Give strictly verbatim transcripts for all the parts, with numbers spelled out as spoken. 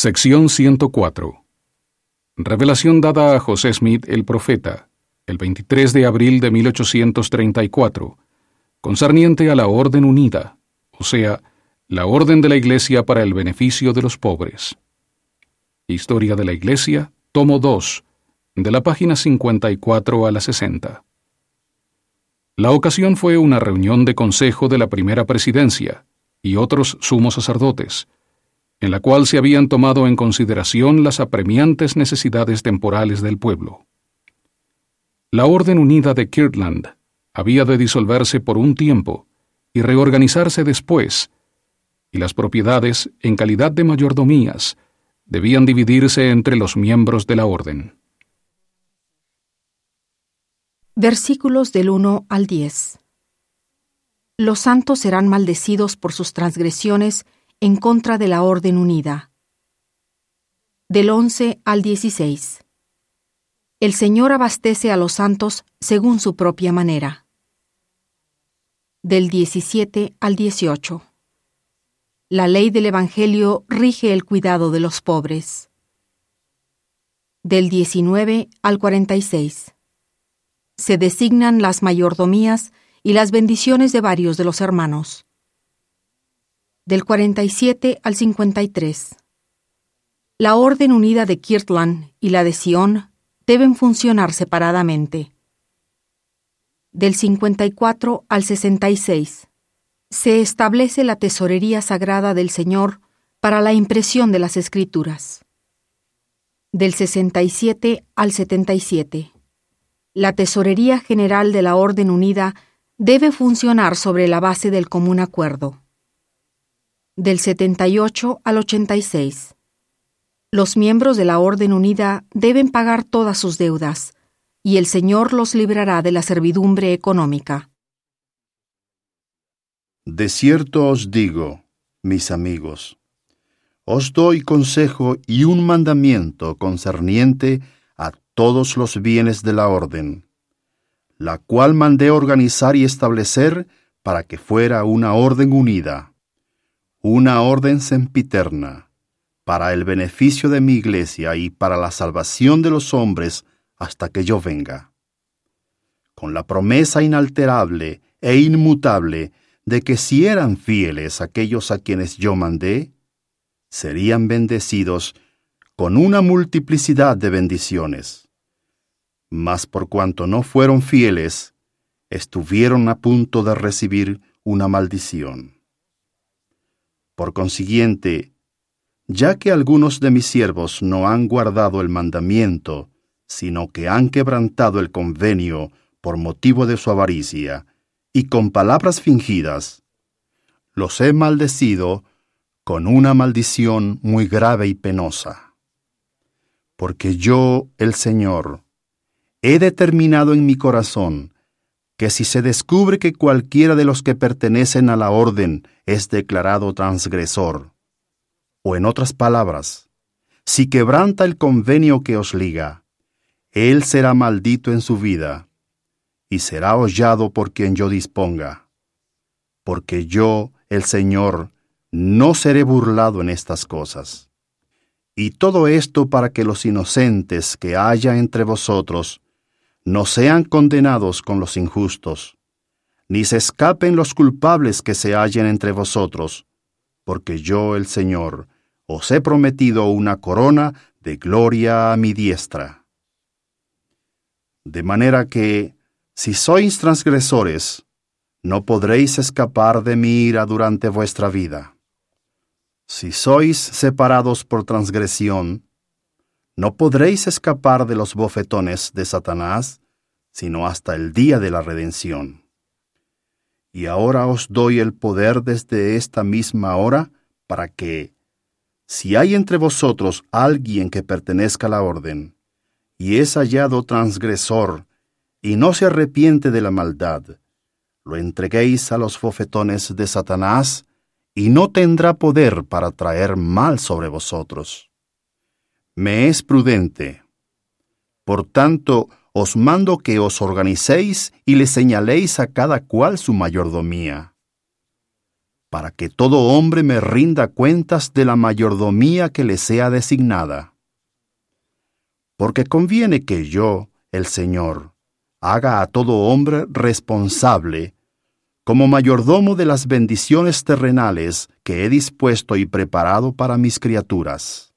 Sección ciento cuatro. Revelación dada a José Smith el profeta, el veintitrés de abril de mil ochocientos treinta y cuatro, concerniente a la Orden Unida, o sea, la orden de la Iglesia para el beneficio de los pobres. Historia de la Iglesia, tomo dos, de la página cincuenta y cuatro a la sesenta. La ocasión fue una reunión de consejo de la primera presidencia y otros sumos sacerdotes, en la cual se habían tomado en consideración las apremiantes necesidades temporales del pueblo. La Orden Unida de Kirtland había de disolverse por un tiempo y reorganizarse después, y las propiedades, en calidad de mayordomías, debían dividirse entre los miembros de la orden. Versículos del uno al diez. Los santos serán maldecidos por sus transgresiones en contra de la Orden Unida. Del once al dieciséis. El Señor abastece a los santos según su propia manera. Del diecisiete al dieciocho. La ley del Evangelio rige el cuidado de los pobres. Del diecinueve al cuarenta y seis. Se designan las mayordomías y las bendiciones de varios de los hermanos. Del cuarenta y siete al cincuenta y tres. La Orden Unida de Kirtland y la de Sion deben funcionar separadamente. Del cincuenta y cuatro al sesenta y seis. Se establece la tesorería sagrada del Señor para la impresión de las Escrituras. Del sesenta y siete al setenta y siete. La Tesorería General de la Orden Unida debe funcionar sobre la base del común acuerdo. Del setenta y ocho al ochenta y seis. Los miembros de la Orden Unida deben pagar todas sus deudas, y el Señor los librará de la servidumbre económica. De cierto os digo, mis amigos, os doy consejo y un mandamiento concerniente a todos los bienes de la orden, la cual mandé organizar y establecer para que fuera una orden unida, una orden sempiterna, para el beneficio de mi iglesia y para la salvación de los hombres hasta que yo venga, con la promesa inalterable e inmutable de que si eran fieles aquellos a quienes yo mandé, serían bendecidos con una multiplicidad de bendiciones. Mas por cuanto no fueron fieles, estuvieron a punto de recibir una maldición. Por consiguiente, ya que algunos de mis siervos no han guardado el mandamiento, sino que han quebrantado el convenio por motivo de su avaricia, y con palabras fingidas, los he maldecido con una maldición muy grave y penosa. Porque yo, el Señor, he determinado en mi corazón que si se descubre que cualquiera de los que pertenecen a la orden es declarado transgresor, o en otras palabras, si quebranta el convenio que os liga, él será maldito en su vida, y será hollado por quien yo disponga. Porque yo, el Señor, no seré burlado en estas cosas. Y todo esto para que los inocentes que haya entre vosotros no sean condenados con los injustos, ni se escapen los culpables que se hallen entre vosotros, porque yo, el Señor, os he prometido una corona de gloria a mi diestra. De manera que, si sois transgresores, no podréis escapar de mi ira durante vuestra vida. Si sois separados por transgresión, no podréis escapar de los bofetones de Satanás, sino hasta el día de la redención. Y ahora os doy el poder desde esta misma hora para que, si hay entre vosotros alguien que pertenezca a la orden, y es hallado transgresor, y no se arrepiente de la maldad, lo entreguéis a los bofetones de Satanás, y no tendrá poder para traer mal sobre vosotros. Me es prudente. Por tanto, os mando que os organicéis y le señaléis a cada cual su mayordomía. para que todo hombre me rinda cuentas de la mayordomía que le sea designada. Porque conviene que yo, el Señor, haga a todo hombre responsable como mayordomo de las bendiciones terrenales que he dispuesto y preparado para mis criaturas.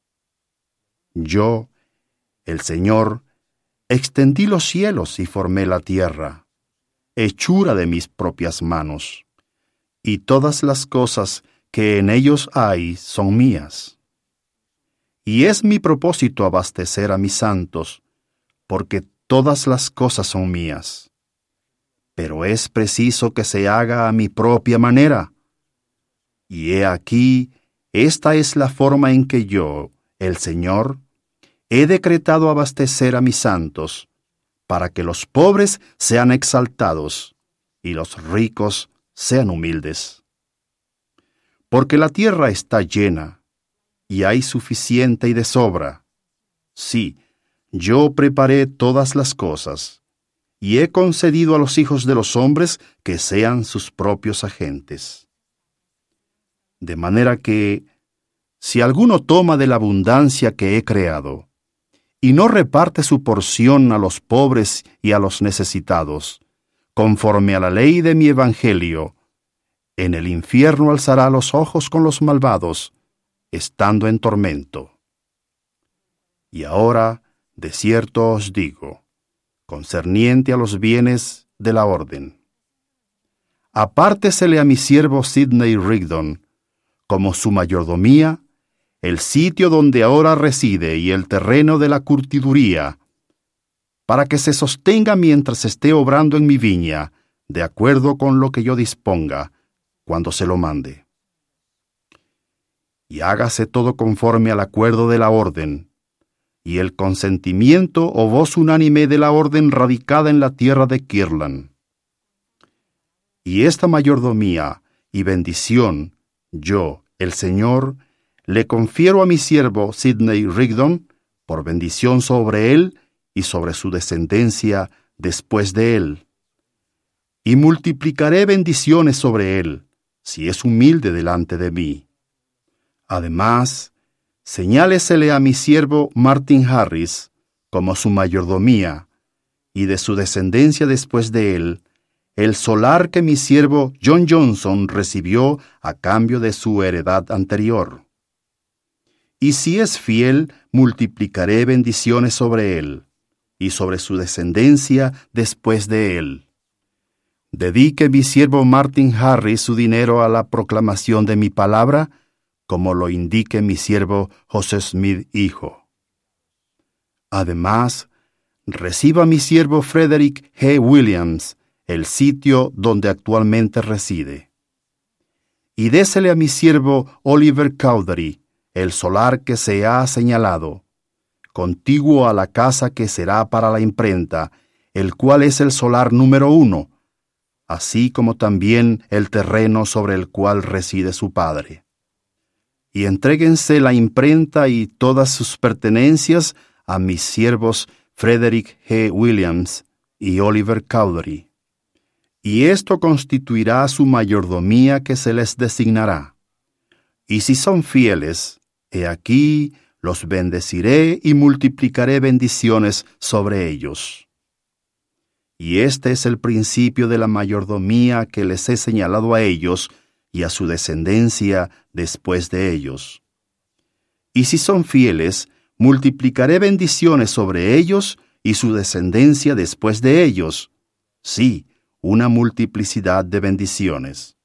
Yo, el Señor, extendí los cielos y formé la tierra, hechura de mis propias manos, y todas las cosas que en ellos hay son mías. Y es mi propósito abastecer a mis santos, porque todas las cosas son mías. Pero es preciso que se haga a mi propia manera. Y he aquí, esta es la forma en que yo, el Señor, he decretado abastecer a mis santos, para que los pobres sean exaltados y los ricos sean humildes. Porque la tierra está llena, y hay suficiente y de sobra. Sí, yo preparé todas las cosas, y he concedido a los hijos de los hombres que sean sus propios agentes. De manera que, si alguno toma de la abundancia que he creado, y no reparte su porción a los pobres y a los necesitados, conforme a la ley de mi evangelio, en el infierno alzará los ojos con los malvados, estando en tormento. Y ahora, de cierto os digo, concerniente a los bienes de la orden: apártesele a mi siervo Sidney Rigdon, como su mayordomía, el sitio donde ahora reside y el terreno de la curtiduría, para que se sostenga mientras esté obrando en mi viña, de acuerdo con lo que yo disponga, cuando se lo mande. Y hágase todo conforme al acuerdo de la orden, y el consentimiento o voz unánime de la orden radicada en la tierra de Kirtland. Y esta mayordomía y bendición, yo, el Señor, le confiero a mi siervo Sidney Rigdon, por bendición sobre él y sobre su descendencia después de él. Y multiplicaré bendiciones sobre él, si es humilde delante de mí. Además, señálesele a mi siervo Martin Harris como su mayordomía, y de su descendencia después de él, el solar que mi siervo John Johnson recibió a cambio de su heredad anterior. Y si es fiel, multiplicaré bendiciones sobre él, y sobre su descendencia después de él. Dedique mi siervo Martin Harris su dinero a la proclamación de mi palabra, como lo indique mi siervo José Smith, hijo. Además, reciba mi siervo Frederick G. Williams el sitio donde actualmente reside. Y désele a mi siervo Oliver Cowdery el solar que se ha señalado, contiguo a la casa que será para la imprenta, el cual es el solar número uno, así como también el terreno sobre el cual reside su padre. Y entréguense la imprenta y todas sus pertenencias a mis siervos Frederick G. Williams y Oliver Cowdery. Y esto constituirá su mayordomía que se les designará. Y si son fieles, he aquí los bendeciré y multiplicaré bendiciones sobre ellos. Y este es el principio de la mayordomía que les he señalado a ellos y a su descendencia después de ellos. Y si son fieles, multiplicaré bendiciones sobre ellos y su descendencia después de ellos. Sí, una multiplicidad de bendiciones.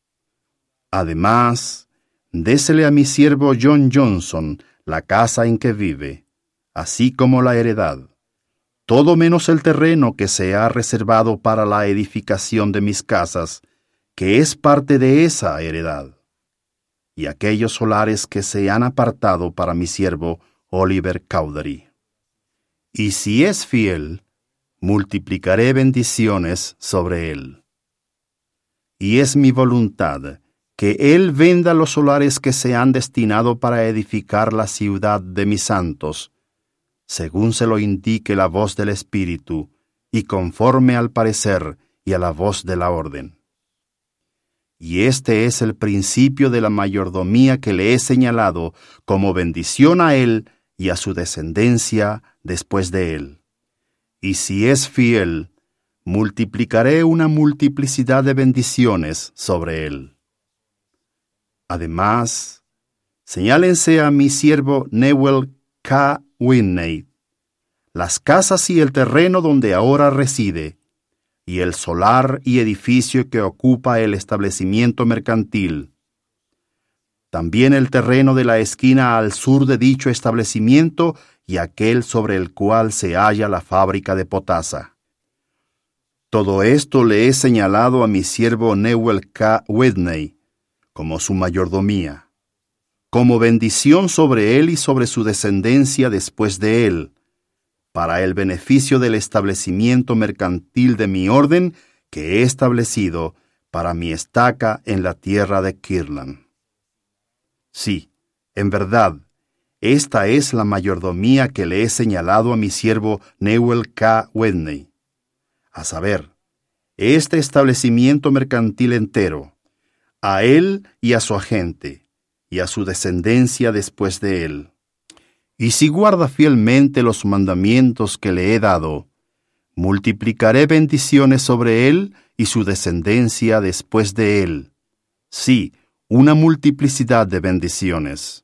Además, désele a mi siervo John Johnson la casa en que vive, así como la heredad, todo menos el terreno que se ha reservado para la edificación de mis casas, que es parte de esa heredad, y aquellos solares que se han apartado para mi siervo Oliver Cowdery. Y si es fiel, multiplicaré bendiciones sobre él. Y es mi voluntad que él venda los solares que se han destinado para edificar la ciudad de mis santos, según se lo indique la voz del Espíritu, y conforme al parecer y a la voz de la orden. y este es el principio de la mayordomía que le he señalado como bendición a él y a su descendencia después de él. Y si es fiel, multiplicaré una multiplicidad de bendiciones sobre él. Además, señálense a mi siervo Newell K. Whitney las casas y el terreno donde ahora reside, y el solar y edificio que ocupa el establecimiento mercantil. También el terreno de la esquina al sur de dicho establecimiento y aquel sobre el cual se halla la fábrica de potasa. Todo esto le he señalado a mi siervo Newell K. Whitney como su mayordomía, como bendición sobre él y sobre su descendencia después de él, para el beneficio del establecimiento mercantil de mi orden que he establecido para mi estaca en la tierra de Kirtland. Sí, en verdad, esta es la mayordomía que le he señalado a mi siervo Newell K. Whitney, a saber, este establecimiento mercantil entero, a él y a su agente, y a su descendencia después de él. Y si guarda fielmente los mandamientos que le he dado, multiplicaré bendiciones sobre él y su descendencia después de él. Sí, una multiplicidad de bendiciones.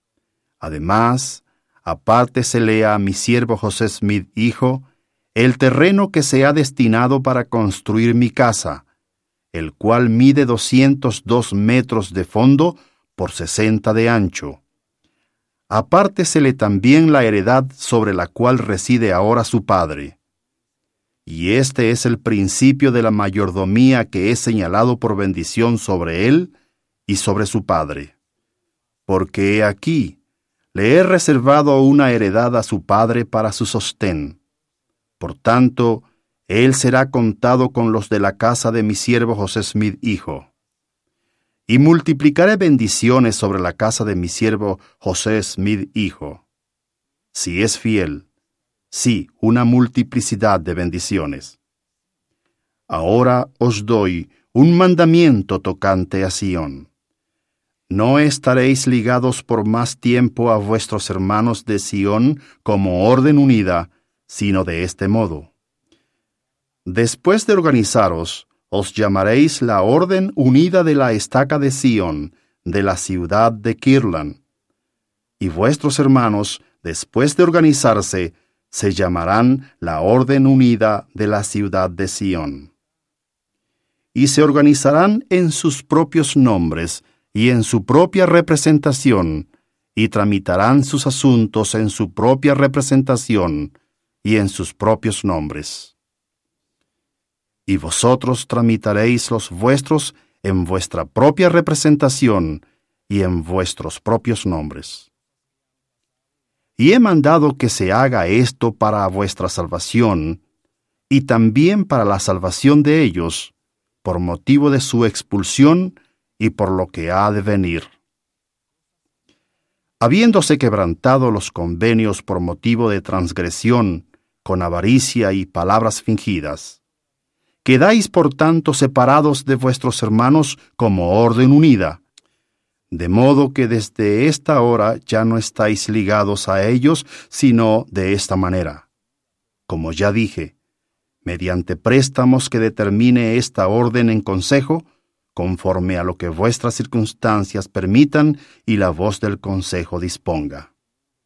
Además, apártesele a mi siervo José Smith, hijo, el terreno que se ha destinado para construir mi casa, el cual mide doscientos dos metros de fondo por sesenta de ancho. Apártesele también la heredad sobre la cual reside ahora su padre. Y este es el principio de la mayordomía que he señalado por bendición sobre él y sobre su padre. Porque he aquí, le he reservado una heredad a su padre para su sostén. Por tanto, él será contado con los de la casa de mi siervo José Smith, hijo. Y multiplicaré bendiciones sobre la casa de mi siervo José Smith, hijo. Si es fiel, sí, una multiplicidad de bendiciones. Ahora os doy un mandamiento tocante a Sión. No estaréis ligados por más tiempo a vuestros hermanos de Sión como orden unida, sino de este modo. Después de organizaros, os llamaréis la Orden Unida de la Estaca de Sión, de la ciudad de Kirtland. Y vuestros hermanos, después de organizarse, se llamarán la Orden Unida de la ciudad de Sión. Y se organizarán en sus propios nombres y en su propia representación, y tramitarán sus asuntos en su propia representación y en sus propios nombres. Y vosotros tramitaréis los vuestros en vuestra propia representación y en vuestros propios nombres. Y he mandado que se haga esto para vuestra salvación, y también para la salvación de ellos, por motivo de su expulsión y por lo que ha de venir. Habiéndose quebrantado los convenios por motivo de transgresión, con avaricia y palabras fingidas, quedáis por tanto separados de vuestros hermanos como orden unida, de modo que desde esta hora ya no estáis ligados a ellos, sino de esta manera. Como ya dije, mediante préstamos que determine esta orden en consejo, conforme a lo que vuestras circunstancias permitan y la voz del consejo disponga.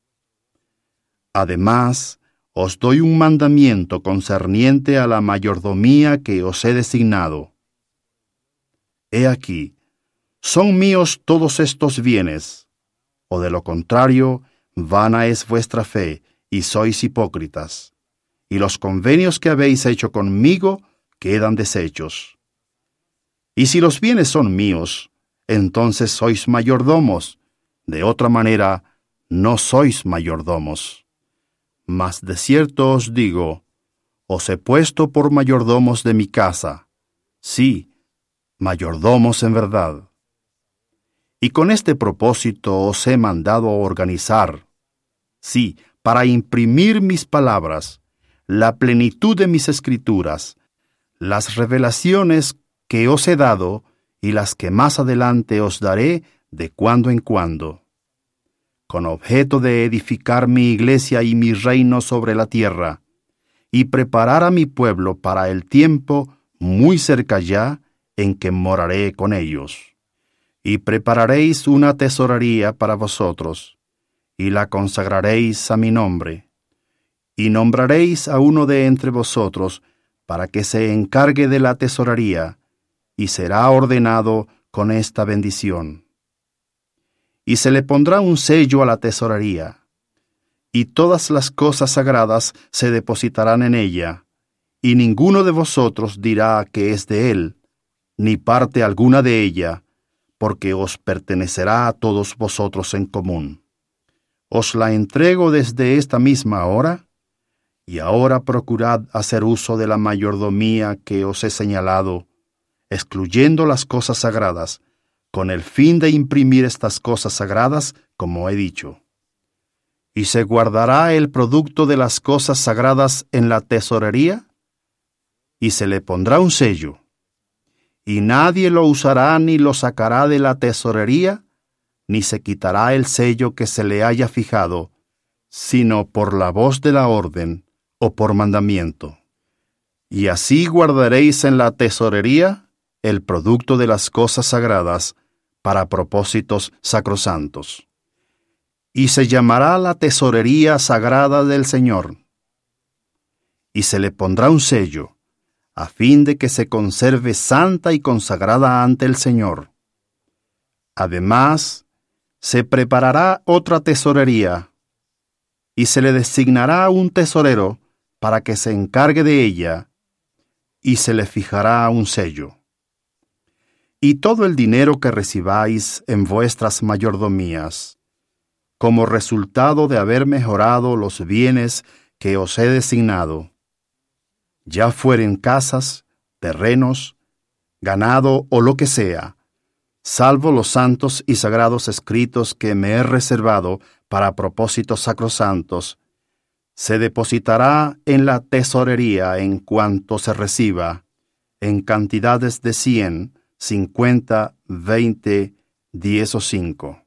Además, os doy un mandamiento concerniente a la mayordomía que os he designado. He aquí, son míos todos estos bienes, o de lo contrario, vana es vuestra fe, y sois hipócritas, y los convenios que habéis hecho conmigo quedan deshechos. Y si los bienes son míos, entonces sois mayordomos, de otra manera, no sois mayordomos. Mas de cierto os digo, os he puesto por mayordomos de mi casa, sí, mayordomos en verdad. Y con este propósito os he mandado organizar, sí, para imprimir mis palabras, la plenitud de mis escrituras, las revelaciones que os he dado y las que más adelante os daré de cuando en cuando, con objeto de edificar mi iglesia y mi reino sobre la tierra, y preparar a mi pueblo para el tiempo muy cerca ya en que moraré con ellos. Y prepararéis una tesorería para vosotros, y la consagraréis a mi nombre, y nombraréis a uno de entre vosotros para que se encargue de la tesorería, y será ordenado con esta bendición. Y se le pondrá un sello a la tesorería, y todas las cosas sagradas se depositarán en ella, y ninguno de vosotros dirá que es de él, ni parte alguna de ella, porque os pertenecerá a todos vosotros en común. Os la entrego desde esta misma hora, y ahora procurad hacer uso de la mayordomía que os he señalado, excluyendo las cosas sagradas, con el fin de imprimir estas cosas sagradas, como he dicho. ¿Y se guardará el producto de las cosas sagradas en la tesorería? Y se le pondrá un sello. Y nadie lo usará ni lo sacará de la tesorería, ni se quitará el sello que se le haya fijado, sino por la voz de la orden o por mandamiento. Y así guardaréis en la tesorería el producto de las cosas sagradas para propósitos sacrosantos. Y se llamará la tesorería sagrada del Señor. Y se le pondrá un sello, a fin de que se conserve santa y consagrada ante el Señor. Además, se preparará otra tesorería, y se le designará un tesorero para que se encargue de ella, y se le fijará un sello. Y todo el dinero que recibáis en vuestras mayordomías, como resultado de haber mejorado los bienes que os he designado, ya fueren casas, terrenos, ganado o lo que sea, salvo los santos y sagrados escritos que me he reservado para propósitos sacrosantos, se depositará en la tesorería en cuanto se reciba, en cantidades de cien, cincuenta, veinte, diez o cinco.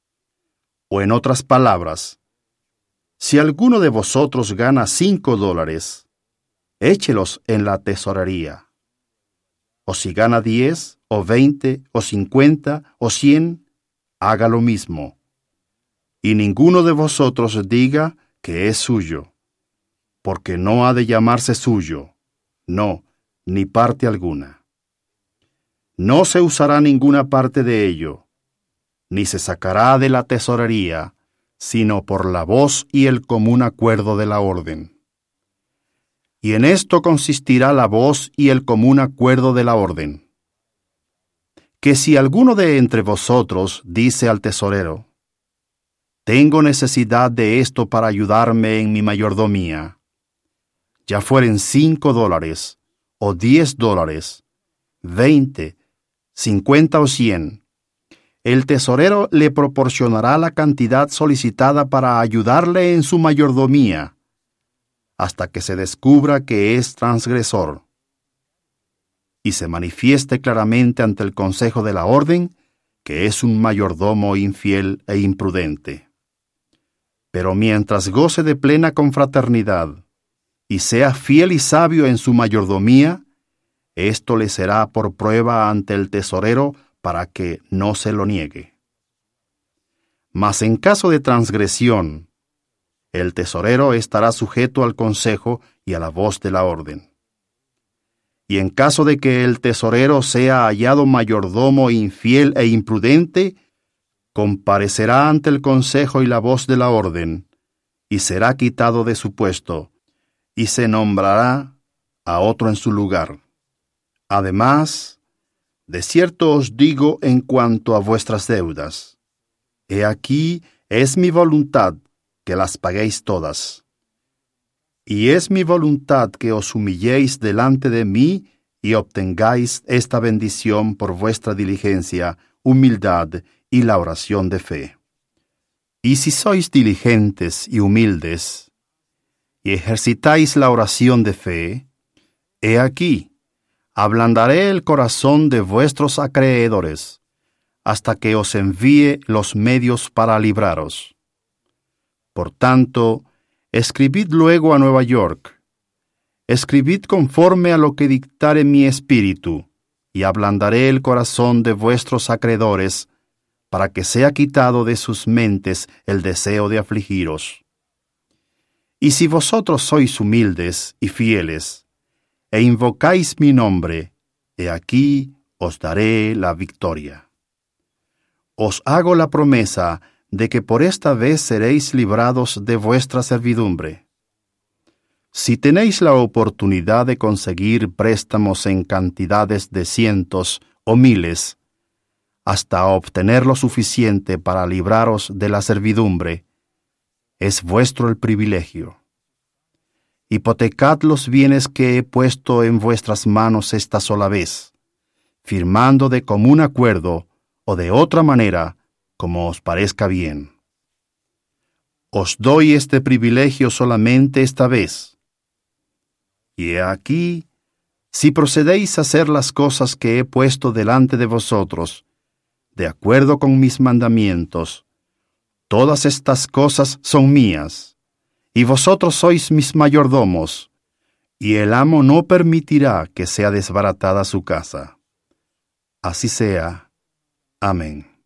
O en otras palabras, si alguno de vosotros gana cinco dólares, échelos en la tesorería. O si gana diez, o veinte, o cincuenta, o cien, haga lo mismo. Y ninguno de vosotros diga que es suyo, porque no ha de llamarse suyo, no, ni parte alguna. No se usará ninguna parte de ello, ni se sacará de la tesorería, sino por la voz y el común acuerdo de la orden. Y en esto consistirá la voz y el común acuerdo de la orden. Que si alguno de entre vosotros dice al tesorero, tengo necesidad de esto para ayudarme en mi mayordomía, ya fueren cinco dólares, o diez dólares, veinte, cincuenta o cien, el tesorero le proporcionará la cantidad solicitada para ayudarle en su mayordomía, hasta que se descubra que es transgresor, y se manifieste claramente ante el consejo de la orden que es un mayordomo infiel e imprudente. Pero mientras goce de plena confraternidad, y sea fiel y sabio en su mayordomía, esto le será por prueba ante el tesorero para que no se lo niegue. Mas en caso de transgresión, el tesorero estará sujeto al consejo y a la voz de la orden. Y en caso de que el tesorero sea hallado mayordomo infiel e imprudente, comparecerá ante el consejo y la voz de la orden, y será quitado de su puesto, y se nombrará a otro en su lugar. Además, de cierto os digo en cuanto a vuestras deudas, he aquí es mi voluntad que las paguéis todas. Y es mi voluntad que os humilléis delante de mí y obtengáis esta bendición por vuestra diligencia, humildad y la oración de fe. Y si sois diligentes y humildes, y ejercitáis la oración de fe, he aquí, ablandaré el corazón de vuestros acreedores, hasta que os envíe los medios para libraros. Por tanto, escribid luego a Nueva York. Escribid conforme a lo que dictare mi espíritu, y ablandaré el corazón de vuestros acreedores, para que sea quitado de sus mentes el deseo de afligiros. Y si vosotros sois humildes y fieles, e invocáis mi nombre, he aquí os daré la victoria. Os hago la promesa de que por esta vez seréis librados de vuestra servidumbre. Si tenéis la oportunidad de conseguir préstamos en cantidades de cientos o miles, hasta obtener lo suficiente para libraros de la servidumbre, es vuestro el privilegio. Hipotecad los bienes que he puesto en vuestras manos esta sola vez, firmando de común acuerdo o de otra manera, como os parezca bien. Os doy este privilegio solamente esta vez. Y he aquí, si procedéis a hacer las cosas que he puesto delante de vosotros, de acuerdo con mis mandamientos, todas estas cosas son mías, y vosotros sois mis mayordomos, y el amo no permitirá que sea desbaratada su casa. Así sea. Amén.